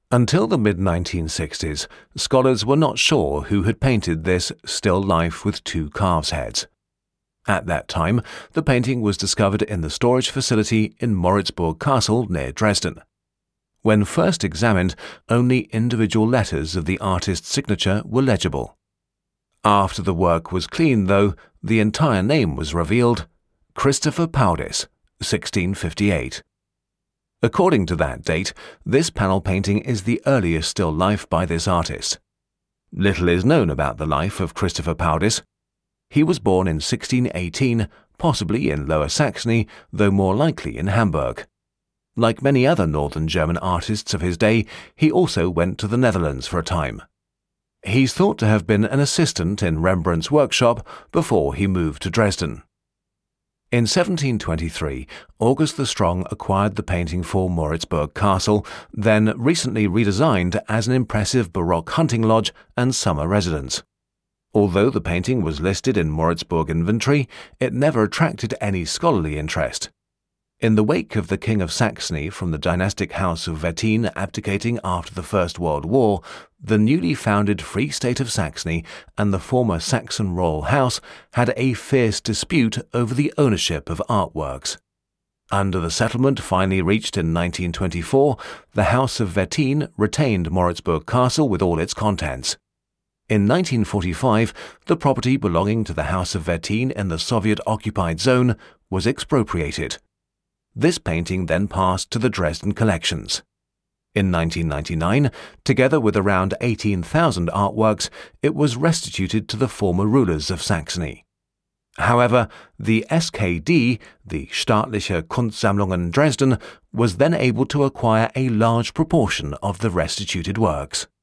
Until the mid-1960s, scholars were not sure who had painted this still life with two calves' heads. At that time, the painting was discovered in the storage facility in Moritzburg Castle near Dresden. When first examined, only individual letters of the artist's signature were legible. After the work was cleaned, though, the entire name was revealed: Christopher Paudis, 1658. According to that date, this panel painting is the earliest still life by this artist. Little is known about the life of Christopher Paudis. He was born in 1618, possibly in Lower Saxony, though more likely in Hamburg. Like many other northern German artists of his day, he also went to the Netherlands for a time. He's thought to have been an assistant in Rembrandt's workshop before he moved to Dresden. In 1723, August the Strong acquired the painting for Moritzburg Castle, then recently redesigned as an impressive Baroque hunting lodge and summer residence. Although the painting was listed in Moritzburg inventory, it never attracted any scholarly interest. In the wake of the King of Saxony from the dynastic house of Wettin abdicating after the First World War, the newly founded Free State of Saxony and the former Saxon royal house had a fierce dispute over the ownership of artworks. Under the settlement finally reached in 1924, the House of Wettin retained Moritzburg Castle with all its contents. In 1945, the property belonging to the House of Wettin in the Soviet-occupied zone was expropriated. This painting then passed to the Dresden collections. In 1999, together with around 18,000 artworks, it was restituted to the former rulers of Saxony. However, the SKD, the Staatliche Kunstsammlungen Dresden, was then able to acquire a large proportion of the restituted works.